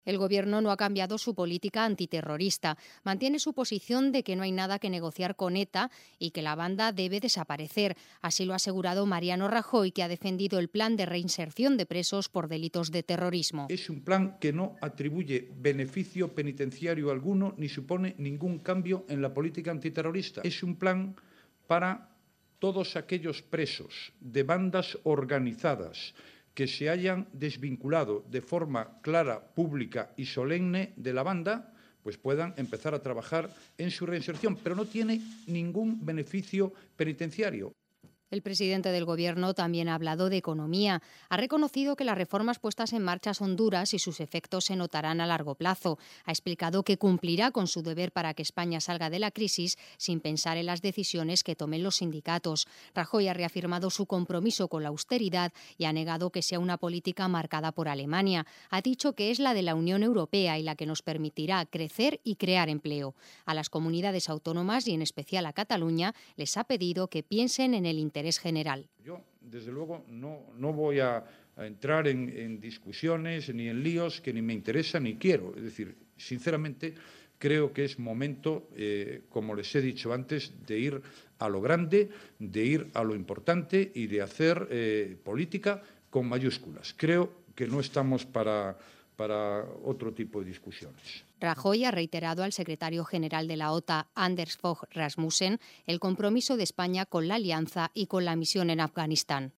El Gobierno no ha cambiado su política antiterrorista. Mantiene su posición de que no hay nada que negociar con ETA y que la banda debe desaparecer. Así lo ha asegurado Mariano Rajoy, que ha defendido el plan de reinserción de presos por delitos de terrorismo. Es un plan que no atribuye beneficio penitenciario alguno ni supone ningún cambio en la política antiterrorista. Es un plan para todos aquellos presos de bandas organizadas que se hayan desvinculado de forma clara, pública y solemne de la banda, pues puedan empezar a trabajar en su reinserción, pero no tiene ningún beneficio penitenciario. El presidente del Gobierno también ha hablado de economía. Ha reconocido que las reformas puestas en marcha son duras y sus efectos se notarán a largo plazo. Ha explicado que cumplirá con su deber para que España salga de la crisis sin pensar en las decisiones que tomen los sindicatos. Rajoy ha reafirmado su compromiso con la austeridad y ha negado que sea una política marcada por Alemania. Ha dicho que es la de la Unión Europea y la que nos permitirá crecer y crear empleo. A las comunidades autónomas y en especial a Cataluña les ha pedido que piensen en el interés general. Yo, desde luego, no voy a entrar en discusiones ni en líos que ni me interesan ni quiero. Es decir, sinceramente, creo que es momento, como les he dicho antes, de ir a lo grande, de ir a lo importante y de hacer política con mayúsculas. Creo que no estamos para otro tipo de discusiones. Rajoy ha reiterado al secretario general de la OTAN, Anders Fogh Rasmussen, el compromiso de España con la alianza y con la misión en Afganistán.